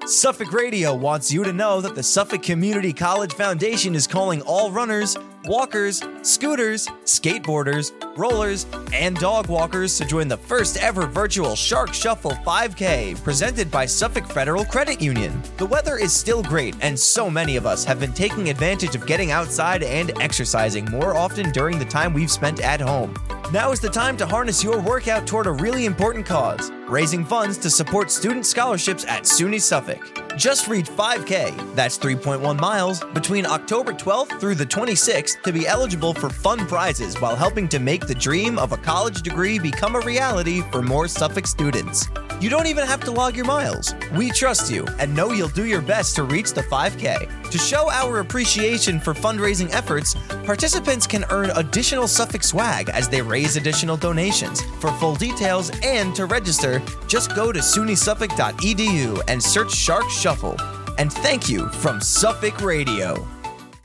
Suffolk Radio wants you to know that the Suffolk Community College Foundation is calling all runners, walkers, scooters, skateboarders, rollers, and dog walkers to join the first ever virtual Shark Shuffle 5K presented by Suffolk Federal Credit Union. The weather is still great, and so many of us have been taking advantage of getting outside and exercising more often during the time we've spent at home. Now is the time to harness your workout toward a really important cause, raising funds to support student scholarships at SUNY Suffolk. Just reach 5K, that's 3.1 miles, between October 12th through the 26th to be eligible for fun prizes while helping to make the dream of a college degree become a reality for more Suffolk students. You don't even have to log your miles. We trust you and know you'll do your best to reach the 5K. To show our appreciation for fundraising efforts, participants can earn additional Suffolk swag as they raise additional donations. For full details and to register, just go to sunysuffolk.edu and search Shark Shuffle. And thank you from Suffolk Radio.